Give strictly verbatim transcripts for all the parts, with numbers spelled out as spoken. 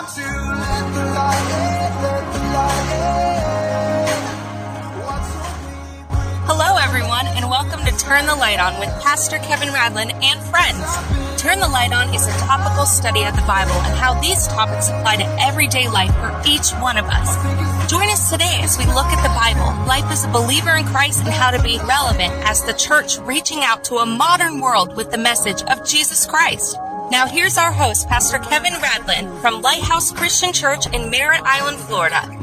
want to let the light in, let the light in. What's so deep? Hello, everyone, and welcome to Turn the Light On with Pastor Kevin Radlin and friends. Turn the Light On is a topical study of the Bible and how these topics apply to everyday life for each one of us. Join us today as we look at the Bible, life as a believer in Christ, and how to be relevant as the church reaching out to a modern world with the message of Jesus Christ. Now here's our host, Pastor Kevin Radlin from Lighthouse Christian Church in Merritt Island, Florida.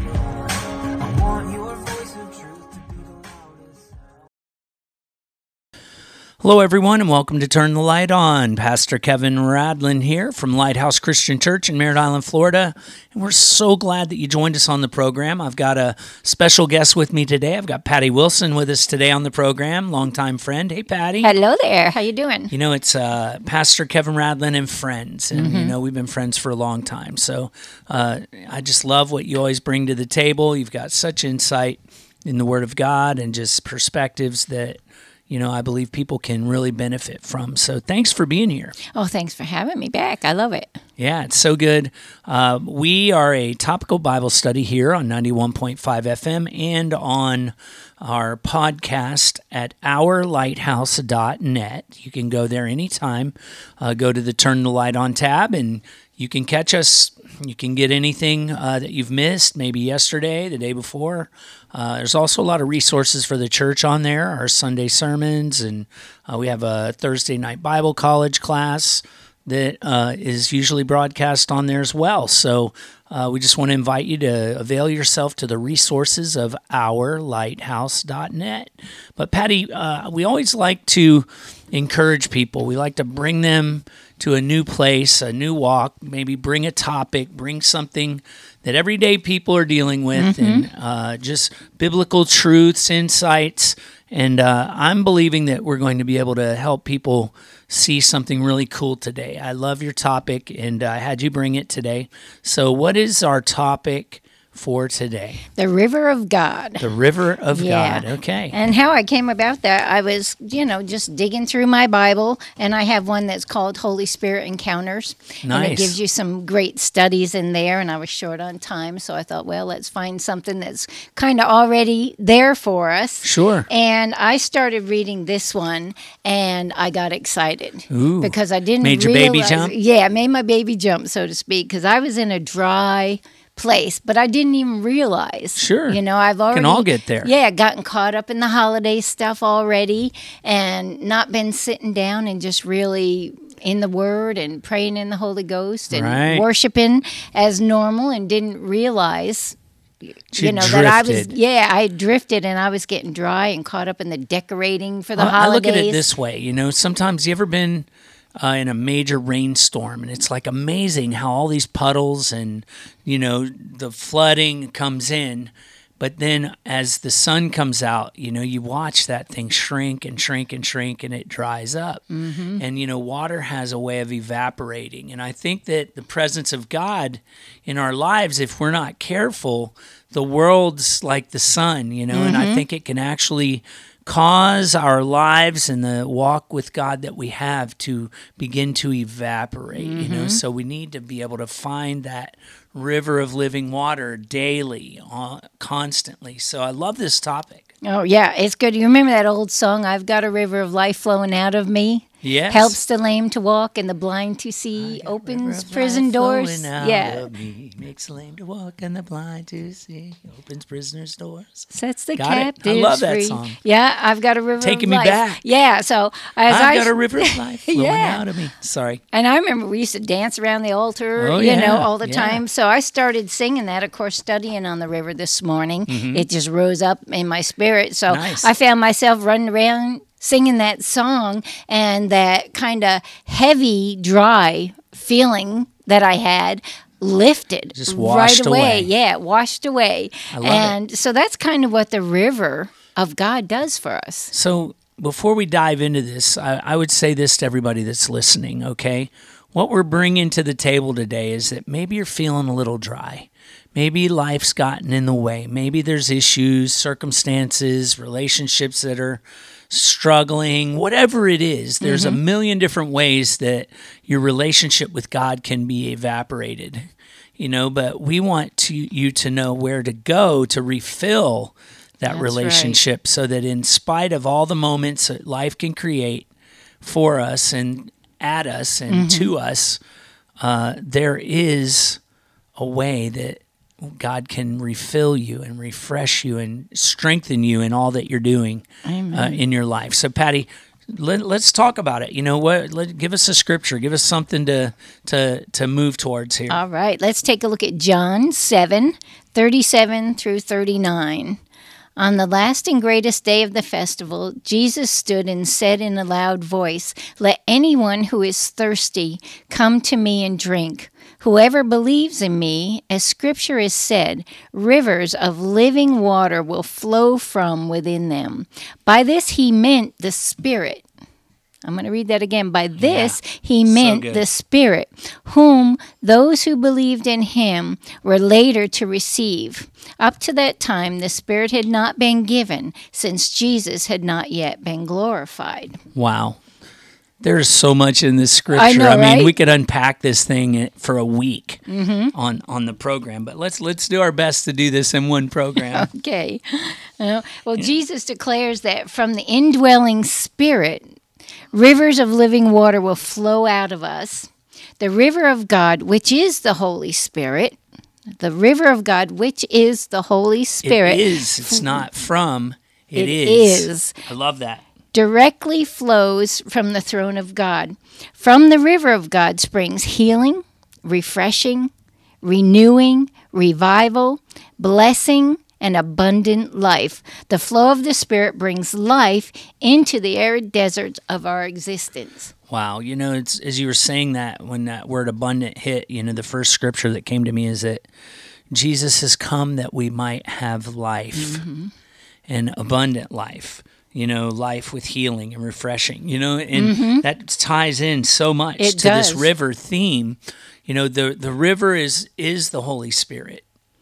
Hello, everyone, and welcome to Turn the Light On. Pastor Kevin Radlin here from Lighthouse Christian Church in Merritt Island, Florida. And we're so glad that you joined us on the program. I've got a special guest with me today. I've got Patty Wilson with us today on the program, longtime friend. Hey, Patty. Hello there. How you doing? You know, it's uh, Pastor Kevin Radlin and friends. And, mm-hmm. you know, we've been friends for a long time. So uh, I just love what you always bring to the table. You've got such insight in the Word of God and just perspectives that, you know, I believe people can really benefit from. So thanks for being here. Oh, thanks for having me back. I love it. Yeah, it's so good. Uh, we are a topical Bible study here on ninety-one point five F M and on our podcast at our lighthouse dot net. You can go there anytime. Uh, go to the Turn the Light On tab, and you can catch us. You can get anything uh, that you've missed, maybe yesterday, the day before. Uh, there's also a lot of resources for the church on there, our Sunday sermons, and uh, we have a Thursday night Bible college class that uh, is usually broadcast on there as well. So uh, we just want to invite you to avail yourself to the resources of our lighthouse dot net. But Patty, uh, we always like to encourage people. We like to bring them to a new place, a new walk, maybe bring a topic, bring something that everyday people are dealing with, mm-hmm. and uh, just biblical truths, insights. And uh, I'm believing that we're going to be able to help people see something really cool today. I love your topic, and I had you bring it today. So what is our topic for today? The River of God. The River of yeah. God. Okay. And how I came about that, I was, you know, just digging through my Bible, and I have one that's called Holy Spirit Encounters. Nice. And it gives you some great studies in there, and I was short on time, so I thought, well, let's find something that's kind of already there for us. Sure. And I started reading this one, and I got excited. Ooh. Because I didn't Made your realize, baby jump? Yeah, it made my baby jump, so to speak, because I was in a dry place, but I didn't even realize. Sure. You know, I've already... Can all get there. Yeah, gotten caught up in the holiday stuff already and not been sitting down and just really in the Word and praying in the Holy Ghost and right. worshiping as normal, and didn't realize... She you know, drifted. that I was, yeah, I drifted and I was getting dry and caught up in the decorating for the I, holidays. I look at it this way, you know, sometimes you ever been uh, in a major rainstorm, and it's like amazing how all these puddles and, you know, the flooding comes in, but then as the sun comes out, you know, you watch that thing shrink and shrink and shrink, and it dries up. Mm-hmm. And, you know, water has a way of evaporating. And I think that the presence of God in our lives, if we're not careful, the world's like the sun, you know, mm-hmm. and I think it can actually cause our lives and the walk with God that we have to begin to evaporate, mm-hmm. you know, so we need to be able to find that river of living water daily, uh, constantly. So I love this topic. Oh, yeah, it's good. You remember that old song, I've got a river of life flowing out of me? Yes. Helps the lame to walk and the blind to see, opens prison doors. Yeah. Of me, makes the lame to walk and the blind to see, opens prisoners' doors. Sets the got captives I love that free. song. Yeah, I've got a river Taking of me life. back. Yeah, so as I've I got a river of life flowing yeah. out of me. Sorry. And I remember we used to dance around the altar, Oh, you yeah, know, all the yeah. time. So I started singing that, of course, studying on the river this morning. Mm-hmm. It just rose up in my spirit. So Nice. I found myself running around singing that song, and that kind of heavy, dry feeling that I had lifted Just washed right away. away. Yeah, washed away. I love and it. so that's kind of what the river of God does for us. So before we dive into this, I, I would say this to everybody that's listening, okay? What we're bringing to the table today is that maybe you're feeling a little dry. Maybe life's gotten in the way. Maybe there's issues, circumstances, relationships that are struggling, whatever it is. There's mm-hmm. a million different ways that your relationship with God can be evaporated. you know, but we want to you to know where to go to refill that That's relationship so that in spite of all the moments that life can create for us and at us and Mm-hmm. to us, uh, there is a way that God can refill you and refresh you and strengthen you in all that you're doing uh, in your life. So, Patty, let, let's talk about it. You know what? Let, give us a scripture. Give us something to to to move towards here. All right, let's take a look at John seven, thirty-seven through thirty-nine. On the last and greatest day of the festival, Jesus stood and said in a loud voice, "Let anyone who is thirsty come to me and drink. Whoever believes in me, as Scripture has said, rivers of living water will flow from within them." By this he meant the Spirit. I'm going to read that again. By this Yeah. he So meant good. the Spirit, whom those who believed in him were later to receive. Up to that time, the Spirit had not been given, since Jesus had not yet been glorified. Wow. There's so much in this scripture. I know, mean, right? we could unpack this thing for a week on, on the program, but let's let's do our best to do this in one program. Okay. Uh, well, Jesus declares that from the indwelling Spirit, rivers of living water will flow out of us. The river of God, which is the Holy Spirit, the river of God, which is the Holy Spirit, It is. It's not from. It is. is. I love that. directly flows from the throne of God. From the river of God springs healing, refreshing, renewing, revival, blessing, and abundant life. The flow of the Spirit brings life into the arid deserts of our existence. Wow. You know, it's as you were saying that, when that word abundant hit, you know, the first scripture that came to me is that Jesus has come that we might have life, Mm-hmm. and abundant life. You know, life with healing and refreshing, you know, and that ties in so much Mm-hmm. It to this does. river theme. You know, the, the river is, is the Holy Spirit.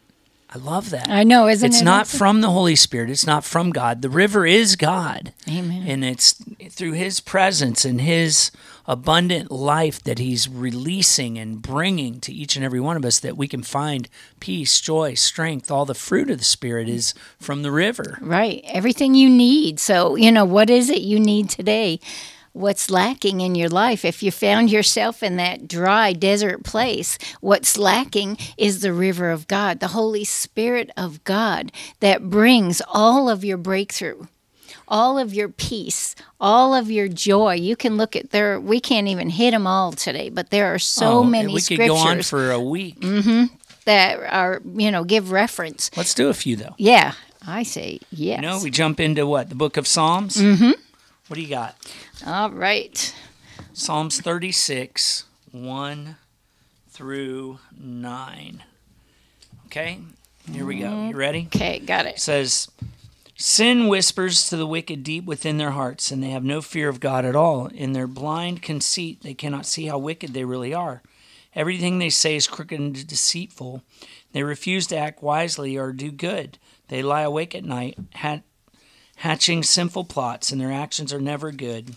I love that. I know, isn't it's it? not from the Holy Spirit. It's not from God. The river is God. Amen. And it's through his presence and his abundant life that he's releasing and bringing to each and every one of us that we can find peace, joy, strength. All the fruit of the Spirit is from the river. Right. Everything you need. So, you know, what is it you need today? What's lacking in your life? If you found yourself in that dry desert place, what's lacking is the river of God, the Holy Spirit of God that brings all of your breakthrough, all of your peace, all of your joy. You can look at there. We can't even hit them all today, but there are so Oh, many we could scriptures go on for a week. that are, you know, give reference. Let's do a few, though. Yeah, I say yes. You know, we jump into what? The book of Psalms? Mm-hmm. What do you got? All right. Psalms thirty-six, one through nine. Okay, here we go. You ready? Okay, got It it. says, "Sin whispers to the wicked deep within their hearts, and they have no fear of God at all. In their blind conceit, they cannot see how wicked they really are. Everything they say is crooked and deceitful. They refuse to act wisely or do good. They lie awake at night, hat- hatching sinful plots, and their actions are never good."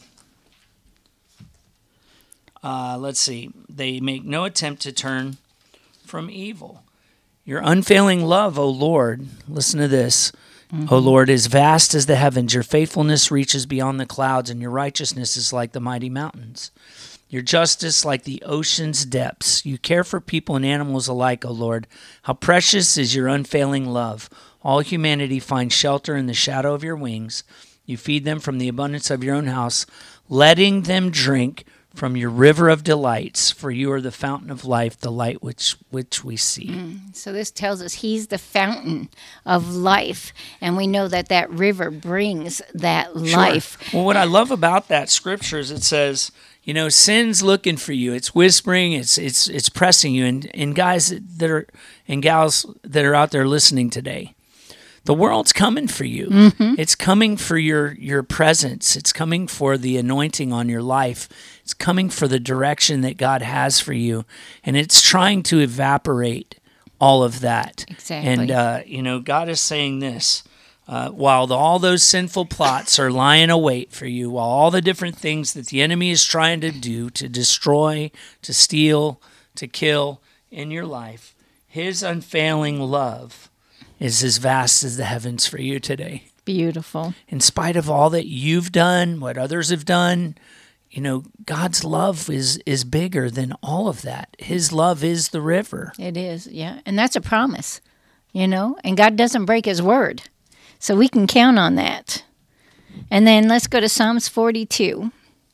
Uh, let's see. They make no attempt to turn from evil. Your unfailing love, O Lord, listen to this. O Lord, is vast as the heavens. Your faithfulness reaches beyond the clouds, and your righteousness is like the mighty mountains. Your justice like the ocean's depths. You care for people and animals alike, O Lord. How precious is your unfailing love. All humanity finds shelter in the shadow of your wings. You feed them from the abundance of your own house, letting them drink from your river of delights, for you are the fountain of life, the light which which we see. So this tells us he's the fountain of life, and we know that that river brings that life. Well, what I love about that scripture is it says, you know, sin's looking for you. It's whispering. It's it's it's pressing you. And and guys that are and gals that are out there listening today, the world's coming for you. Mm-hmm. It's coming for your your presence. It's coming for the anointing on your life. It's coming for the direction that God has for you, and it's trying to evaporate all of that. Exactly. And uh, you know, God is saying this. Uh, while the, all those sinful plots are lying await for you, while all the different things that the enemy is trying to do to destroy, to steal, to kill in your life, His unfailing love is as vast as the heavens for you today. Beautiful. In spite of all that you've done, what others have done, you know, God's love is is bigger than all of that. His love is the river. It is, yeah. And that's a promise, you know, and God doesn't break his word. So we can count on that. And then let's go to Psalms forty-two.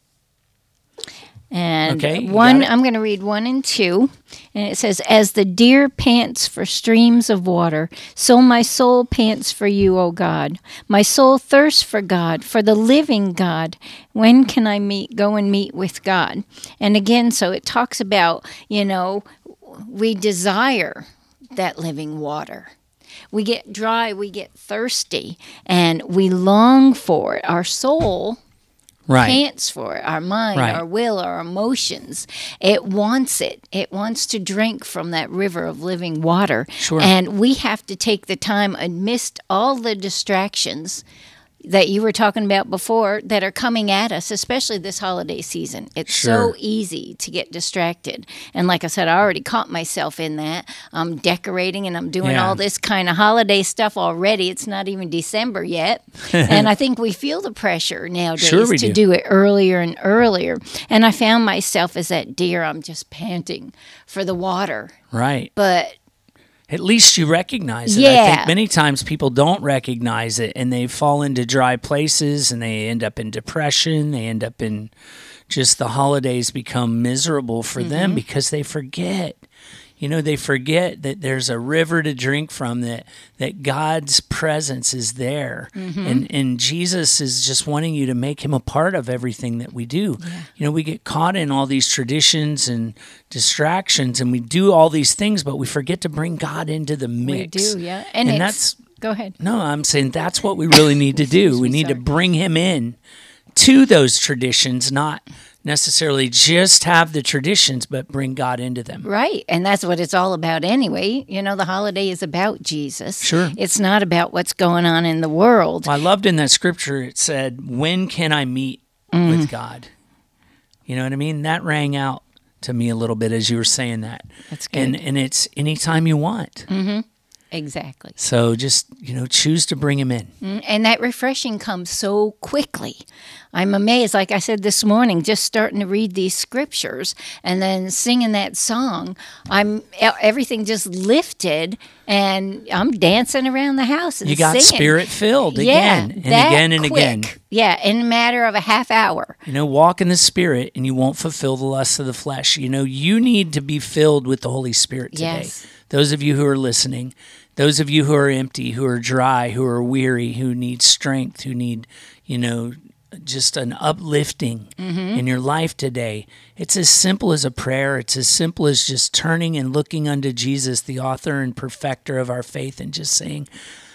And Okay, you one, got it. I'm going to read one and two. And it says, "As the deer pants for streams of water, so my soul pants for you, O God. My soul thirsts for God, for the living God. When can I meet, go and meet with God?" And again, so it talks about, you know, we desire that living water. We get dry, we get thirsty, and we long for it. Our soul Right. pants for it. Our mind, Right. our will, our emotions. It wants it. It wants to drink from that river of living water. Sure. And we have to take the time amidst all the distractions that you were talking about before that are coming at us, especially this holiday season. It's Sure. so easy to get distracted. And like I said, I already caught myself in that. I'm decorating and I'm doing Yeah. all this kind of holiday stuff already. It's not even December yet. And I think we feel the pressure nowadays Sure we to do. do it earlier and earlier. And I found myself as that deer. I'm just panting for the water. Right. But At least you recognize it. I Yeah. think many times people don't recognize it and they fall into dry places and they end up in depression. They end up in just the holidays become miserable for them Mm-hmm. because they forget. You know, they forget that there's a river to drink from, that that God's presence is there. Mm-hmm. And and Jesus is just wanting you to make him a part of everything that we do. You know, we get caught in all these traditions and distractions and we do all these things, but we forget to bring God into the mix. we do, yeah. And, And it's, that's go ahead. no, I'm saying that's what we really need to do. We need to Sorry. bring him in to those traditions, not necessarily just have the traditions, but bring God into them. Right. And that's what it's all about anyway. You know, the holiday is about Jesus. Sure. It's not about what's going on in the world. Well, I loved in that scripture, it said, "When can I meet Mm. with God?" You know what I mean? That rang out to me a little bit as you were saying that. That's good. And and it's anytime you want. Exactly. So just, you know, choose to bring him in. Mm, And that refreshing comes so quickly. I'm amazed, like I said this morning, just starting to read these scriptures and then singing that song. I'm e- everything just lifted, and I'm dancing around the house and You got singing. spirit filled Yeah, again and that again and quick. again. Yeah, in a matter of a half hour. You know, walk in the Spirit and you won't fulfill the lusts of the flesh. You know, you need to be filled with the Holy Spirit today. Yes. Those of you who are listening, those of you who are empty, who are dry, who are weary, who need strength, who need, you know, just an uplifting in your life today. It's as simple as a prayer. It's as simple as just turning and looking unto Jesus, the author and perfecter of our faith, and just saying,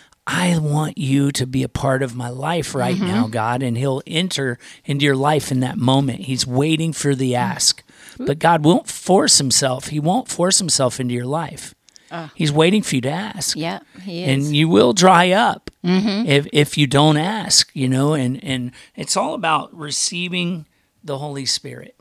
I want you to be a part of my life right now, God. And he'll enter into your life in that moment. He's waiting for the ask. But God won't force himself. He won't force himself into your life. He's waiting for you to ask. Yeah, he is. And you will dry up if if you don't ask, you know, and, and it's all about receiving the Holy Spirit.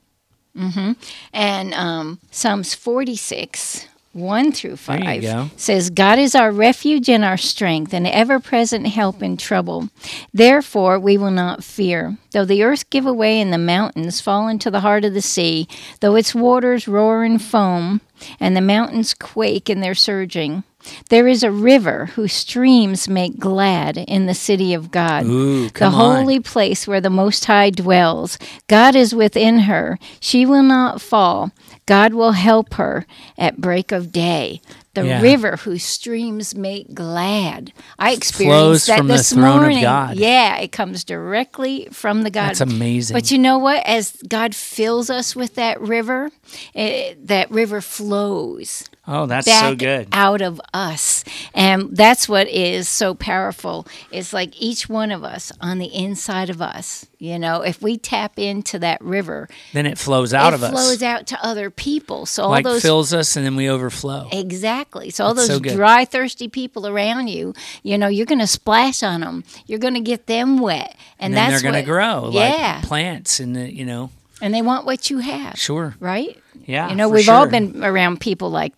And um, Psalms forty-six, one through There you five go. says, God is our refuge and our strength, an ever-present help in trouble. Therefore we will not fear. Though the earth give away and the mountains fall into the heart of the sea, though its waters roar and foam, and the mountains quake in their surging, there is a river whose streams make glad in the city of God, Ooh, the come on. holy place where the Most High dwells. God is within her. She will not fall. God will help her at break of day. The Yeah. river whose streams make glad. I Flows experienced that from the this throne of morning. God. Yeah, it comes directly from the God. That's amazing. But you know what? As God fills us with that river, it, that river flows Oh, that's back so good. out of us. And that's what is so powerful. It's like each one of us on the inside of us, you know, if we tap into that river, Then it flows out it of us. flows out to other people. So all like those fills us and then we overflow. Exactly. So all That's those so good. dry, thirsty people around you, you know, you're going to splash on them. You're going to get them wet, and, And then that's they're going to what- grow Yeah, like plants and, the, you know, and they want what you have. sure. Right? Yeah, You know, for we've all sure. been around people like that.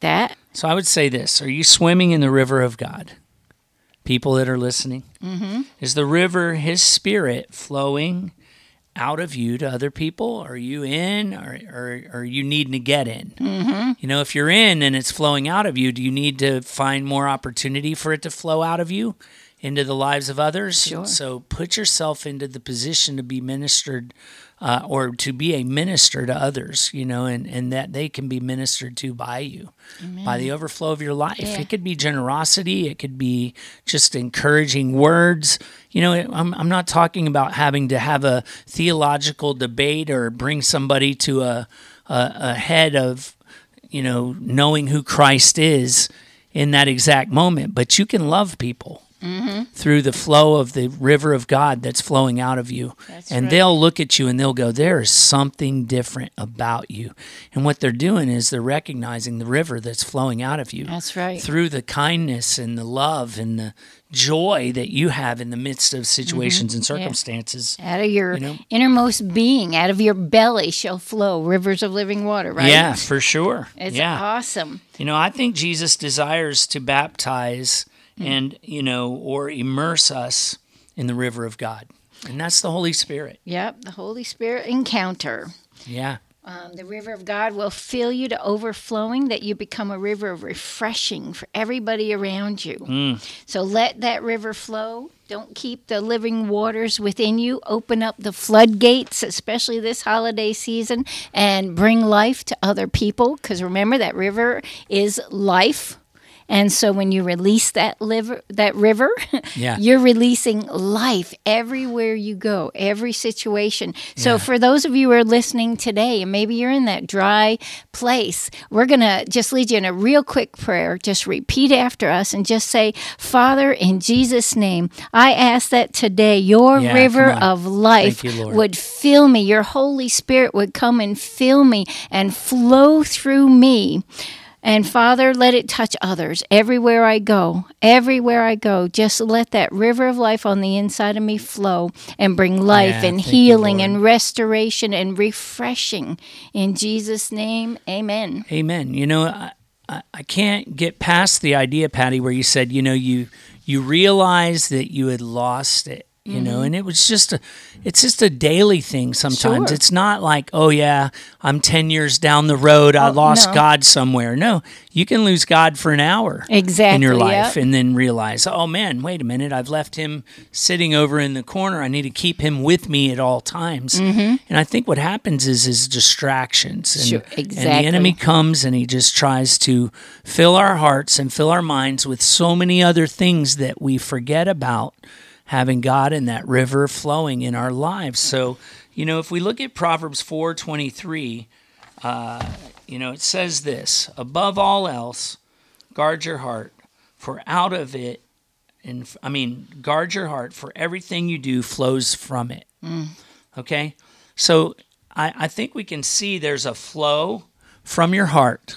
So I would say this. Are you swimming in the river of God? People that are listening. Mm-hmm. Is the river His Spirit flowing out of you to other people? Are you in, or, or, or are you needing to get in? Mm-hmm. You know, if you're in and it's flowing out of you, do you need to find more opportunity for it to flow out of you into the lives of others? Sure. So put yourself into the position to be ministered uh, or to be a minister to others, you know, and, and that they can be ministered to by you, Amen. by the overflow of your life. Yeah. It could be generosity. It could be just encouraging words. You know, I'm, I'm not talking about having to have a theological debate or bring somebody to a, a, a head of, you know, knowing who Christ is in that exact moment, but you can love people. Mm-hmm. Through the flow of the river of God that's flowing out of you. That's and right. they'll look at you and they'll go, there is something different about you. And what they're doing is they're recognizing the river that's flowing out of you. That's right. Through the kindness and the love and the joy that you have in the midst of situations and circumstances. Out of your You know? innermost being, out of your belly shall flow rivers of living water, right? Yeah, for sure. It's yeah. awesome. You know, I think Jesus desires to baptize and, you know, or immerse us in the river of God. And that's the Holy Spirit. Yep, the Holy Spirit encounter. Yeah. Um, the river of God will fill you to overflowing, that you become a river of refreshing for everybody around you. Mm. So let that river flow. Don't keep the living waters within you. Open up the floodgates, especially this holiday season, and bring life to other people. Because remember, that river is life. And so when you release that liver, that river, Yeah. you're releasing life everywhere you go, every situation. So Yeah. for those of you who are listening today, and maybe you're in that dry place, we're going to just lead you in a real quick prayer. Just repeat after us and just say, Father, in Jesus' name, I ask that today your Yeah, river come on. of life Thank you, Lord. would fill me. Your Holy Spirit would come and fill me and flow through me. And Father, let it touch others everywhere I go. Everywhere I go, just let that river of life on the inside of me flow and bring life Yeah, and thank you, healing Lord. and restoration and refreshing. In Jesus' name, amen. Amen. You know, I, I, I can't get past the idea, Patty, where you said, you know, you you realized that you had lost it. You know, and it was just a, it's just a daily thing sometimes. Sure. It's not like, oh yeah, I'm ten years down the road, I Oh, lost no. God somewhere. No, you can lose God for an hour Exactly, in your life yep. and then realize, oh man, wait a minute, I've left him sitting over in the corner. I need to keep him with me at all times. Mm-hmm. And I think what happens is is distractions. And, Sure, and exactly. the enemy comes and he just tries to fill our hearts and fill our minds with so many other things that we forget about having God and that river flowing in our lives. So, you know, if we look at Proverbs four twenty-three, uh, you know, it says this, above all else, guard your heart, for out of it, and I mean, guard your heart, for everything you do flows from it. Mm. Okay? So I, I think we can see there's a flow from your heart.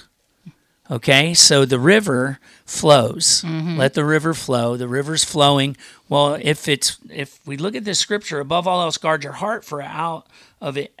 Okay, so the river flows. Mm-hmm. Let the river flow. The river's flowing. Well, if it's if we look at this scripture, above all else, guard your heart, for out of it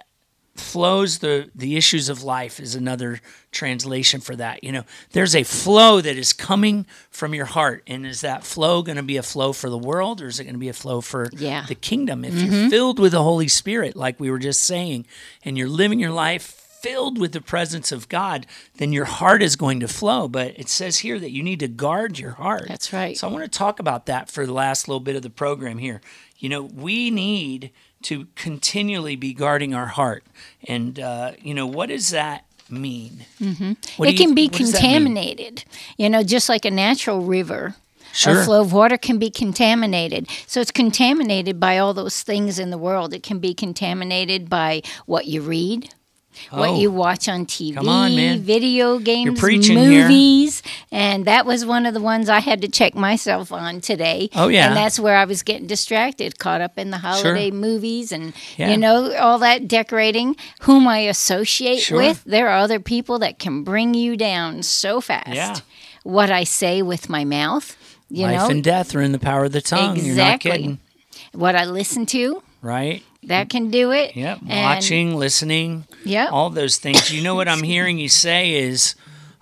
flows the the issues of life is another translation for that. You know, there's a flow that is coming from your heart, and is that flow going to be a flow for the world, or is it going to be a flow for Yeah. the kingdom? If you're filled with the Holy Spirit, like we were just saying, and you're living your life filled with the presence of God, then your heart is going to flow. But it says here that you need to guard your heart. That's right. So I want to talk about that for the last little bit of the program here. You know, we need to continually be guarding our heart. And, uh, you know, what does that mean? Mm-hmm. It can be contaminated, you know, just like a natural river. Sure. A flow of water can be contaminated. So it's contaminated by all those things in the world. It can be contaminated by what you read, what Oh. you watch on T V, Come on, man. video games, preaching here. movies. And that was one of the ones I had to check myself on today. Oh, yeah. And that's where I was getting distracted, caught up in the holiday movies and, Yeah. you know, all that decorating. Whom I associate Sure. with, there are other people that can bring you down so fast. Yeah. What I say with my mouth, you Life know, and death are in the power of the tongue. You're not Exactly. kidding, what I listen to, right? that can do it. Yep. And- Watching, listening, Yep. all those things. You know what I'm hearing you say is,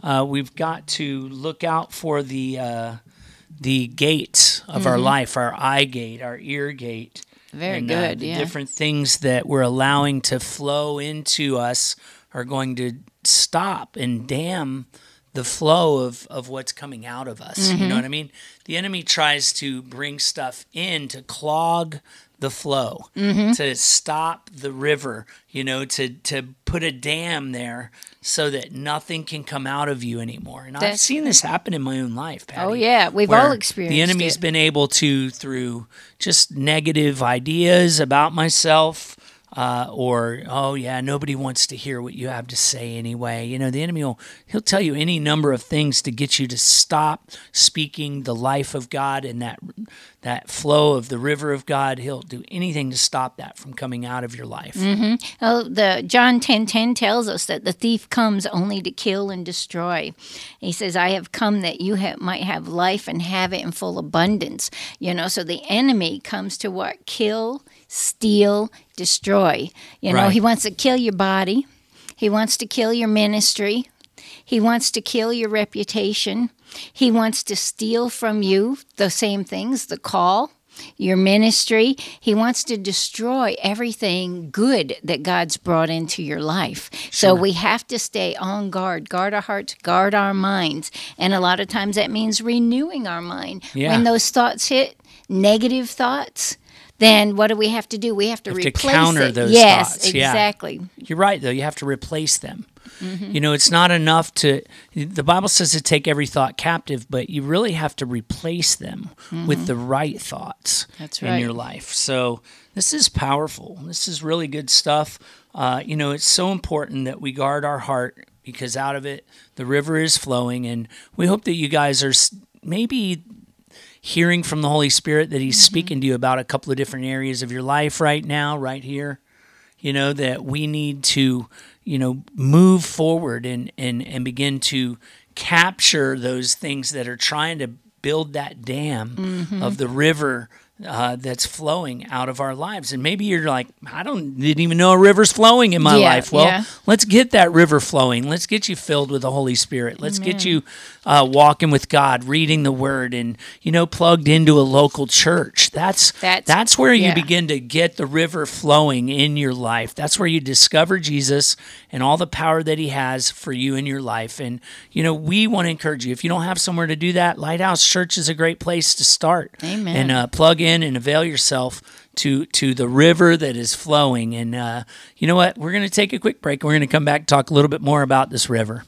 Uh, we've got to look out for the uh, the gates of Mm-hmm. our life, our eye gate, our ear gate. Very and, uh, good, the yeah. different things that we're allowing to flow into us are going to stop and dam the flow of, of what's coming out of us. Mm-hmm. You know what I mean? The enemy tries to bring stuff in to clog the flow, Mm-hmm. to stop the river, you know, to, to put a dam there so that nothing can come out of you anymore. And I've That's- seen this happen in my own life, Patty. Oh, yeah. We've where all experienced The enemy's it. been able to, through just negative ideas about myself, uh, or, oh, yeah, nobody wants to hear what you have to say anyway. You know, the enemy will he'll tell you any number of things to get you to stop speaking the life of God and that that flow of the river of God. He'll do anything to stop that from coming out of your life. Oh, the John ten ten tells us that the thief comes only to kill and destroy. He says, "I have come that you have, might have life and have it in full abundance." You know, so the enemy comes to what? Kill, steal, destroy. You know, Right. he wants to kill your body. He wants to kill your ministry. He wants to kill your reputation. He wants to steal from you the same things, the call, your ministry. He wants to destroy everything good that God's brought into your life. So we have to stay on guard, guard our hearts, guard our minds. And a lot of times that means renewing our mind. Yeah. When those thoughts hit, negative thoughts, then what do we have to do? We have to You have to replace counter it. those yes, thoughts, yeah. exactly. You're right, though. You have to replace them. Mm-hmm. You know, it's not enough to, the Bible says to take every thought captive, but you really have to replace them with the right thoughts Mm-hmm. That's in right. your life. So this is powerful. This is really good stuff. Uh, you know, it's so important that we guard our heart because out of it, the river is flowing. And we hope that you guys are s- maybe hearing from the Holy Spirit that He's speaking to you about a couple of different areas of your life right now, right here. You know, that we need to, you know, move forward and, and, and begin to capture those things that are trying to build that dam of the river uh, that's flowing out of our lives. And maybe you're like, I don't didn't even know a river's flowing in my Yeah, life. Well, yeah. let's get that river flowing. Let's get you filled with the Holy Spirit. Let's get you uh, walking with God, reading the Word, and, you know, plugged into a local church. That's That's- that's where you yeah. begin to get the river flowing in your life. That's where you discover Jesus and all the power that He has for you in your life. And, you know, we want to encourage you. If you don't have somewhere to do that, Lighthouse Church is a great place to start. Amen. And uh, plug in and avail yourself to to the river that is flowing. And uh, you know what? We're going to take a quick break. And we're going to come back and talk a little bit more about this river.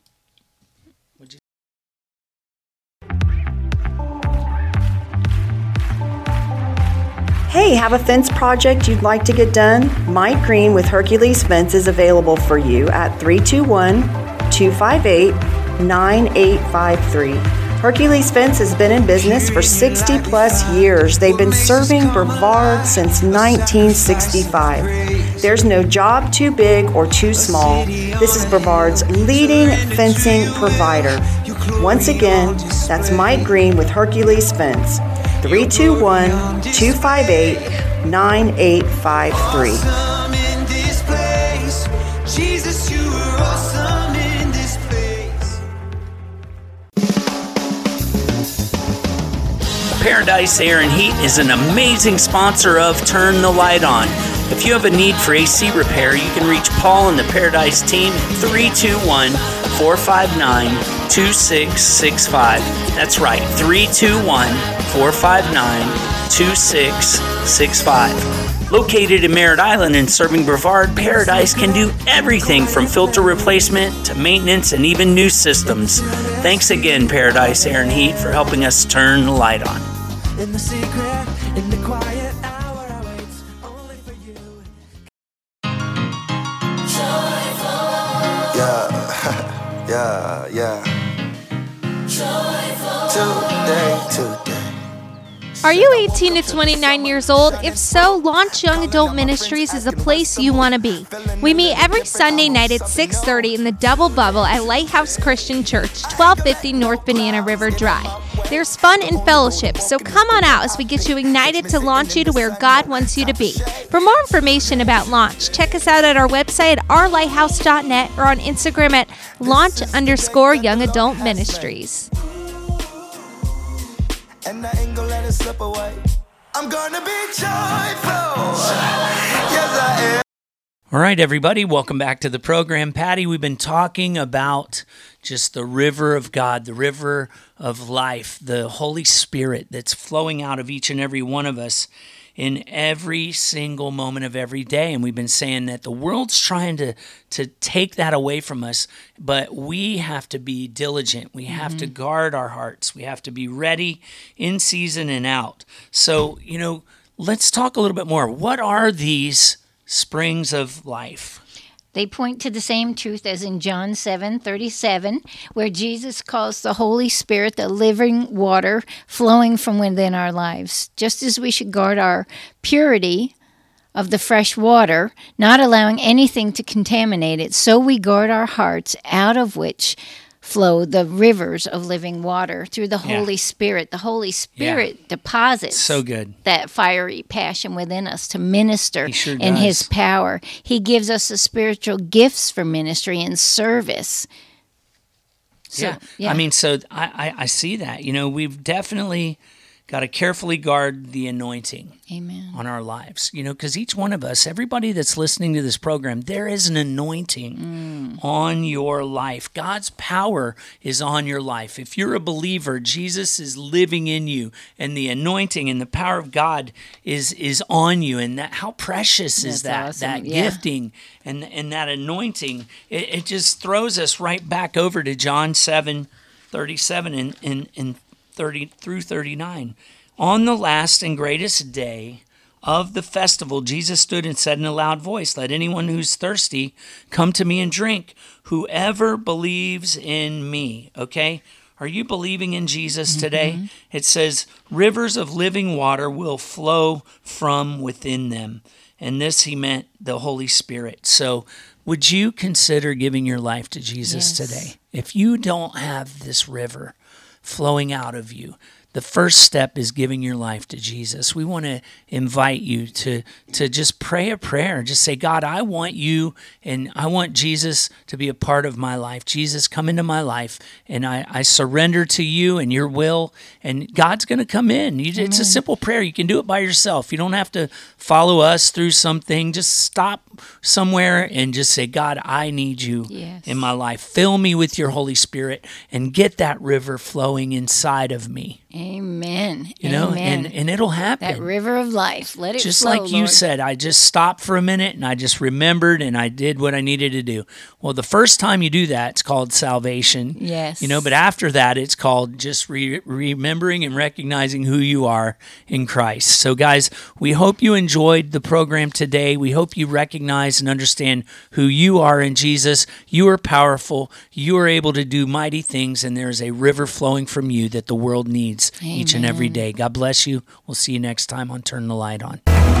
Hey, have a fence project you'd like to get done? Mike Green with Hercules Fence is available for you at three two one, two five eight, nine eight five three. Hercules Fence has been in business for sixty plus years. They've been serving Brevard since nineteen sixty-five. There's no job too big or too small. This is Brevard's leading fencing provider. Once again, that's Mike Green with Hercules Fence. three two one, two five eight, nine eight five three. Awesome in this place. Jesus, you are awesome in this place. Paradise Air and Heat is an amazing sponsor of Turn the Light On. If you have a need for A C repair, you can reach Paul and the Paradise team at three two one, four five nine, two six six five. That's right, three two one, four five nine, two six six five. Located in Merritt Island and serving Brevard, Paradise can do everything from filter replacement to maintenance and even new systems. Thanks again, Paradise Air and Heat, for helping us turn the light on. In the secret, in the quiet hour, I wait only for you. Yeah, yeah, yeah. Today, today. Are you eighteen to twenty-nine years old? If so, Launch Young Adult Ministries is a place you want to be. We meet every Sunday night at six thirty in the Double Bubble at Lighthouse Christian Church, twelve fifty North Banana River Drive. There's fun and fellowship, so come on out as we get you ignited to launch you to where God wants you to be. For more information about Launch, check us out at our website at our lighthouse dot net or on Instagram at launch underscore young adult ministries. And I ain't gonna let it slip away. I'm gonna be joyful. Yes, I am. All right, everybody, welcome back to the program. Patty, we've been talking about just the river of God, the river of life, the Holy Spirit that's flowing out of each and every one of us in every single moment of every day. And we've been saying that the world's trying to, to take that away from us, but we have to be diligent. We have mm-hmm. to guard our hearts. We have to be ready in season and out. So, you know, let's talk a little bit more. What are these springs of life? They point to the same truth as in John seven thirty-seven, where Jesus calls the Holy Spirit the living water flowing from within our lives. Just as we should guard our purity of the fresh water, not allowing anything to contaminate it, so we guard our hearts, out of which flow the rivers of living water through the Holy yeah. Spirit. The Holy Spirit yeah. deposits so good. that fiery passion within us to minister sure in does. His power. He gives us the spiritual gifts for ministry and service. So, yeah. yeah, I mean, so I, I, I see that. You know, we've definitely got to carefully guard the anointing Amen. on our lives, you know, because each one of us, everybody that's listening to this program, there is an anointing mm. on your life. God's power is on your life. If you're a believer, Jesus is living in you, and the anointing and the power of God is is on you. And that, how precious is That's that, awesome. that yeah. gifting and, and that anointing. It, it just throws us right back over to John seven thirty-seven and, and, and thirty through thirty-nine. On the last and greatest day of the festival, Jesus stood and said in a loud voice, "Let anyone who's thirsty come to me and drink. Whoever believes in me." Okay? Are you believing in Jesus mm-hmm. today? It says, "Rivers of living water will flow from within them." And this he meant the Holy Spirit. So would you consider giving your life to Jesus yes. today? If you don't have this river flowing out of you, the first step is giving your life to Jesus. We want to invite you to, to just pray a prayer. Just say, "God, I want you, and I want Jesus to be a part of my life. Jesus, come into my life, and I, I surrender to you and your will," and God's going to come in. You, it's a simple prayer. You can do it by yourself. You don't have to follow us through something. Just stop somewhere and just say, "God, I need you yes. in my life. Fill me with your Holy Spirit and get that river flowing inside of me." Amen. You know, Amen. and, and it'll happen. That river of life, let it just flow, like you Lord. said, I just stopped for a minute and I just remembered and I did what I needed to do. Well, the first time you do that, it's called salvation. Yes. You know, but after that, it's called just re- remembering and recognizing who you are in Christ. So guys, we hope you enjoyed the program today. We hope you recognize and understand who you are in Jesus. You are powerful. You are able to do mighty things, and there is a river flowing from you that the world needs Amen. each and every day. God bless you. We'll see you next time on Turn the Light On.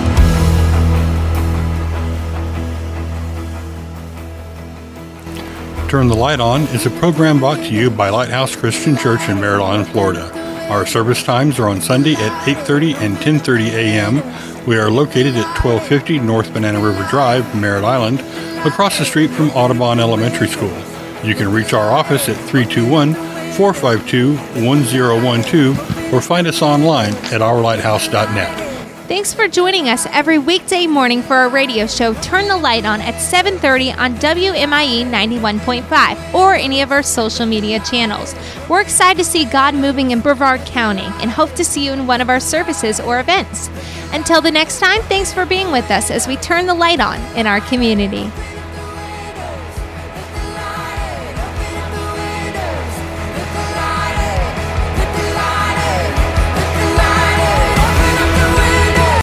Turn the Light On is a program brought to you by Lighthouse Christian Church in Merritt Island, Florida. Our service times are on Sunday at eight thirty and ten thirty a.m. We are located at twelve fifty North Banana River Drive, Merritt Island, across the street from Audubon Elementary School. You can reach our office at three two one, four five two, one zero one two or find us online at our lighthouse dot net. Thanks for joining us every weekday morning for our radio show Turn the Light On at seven thirty on W M I E ninety-one point five or any of our social media channels. We're excited to see God moving in Brevard County and hope to see you in one of our services or events. Until the next time, thanks for being with us as we turn the light on in our community.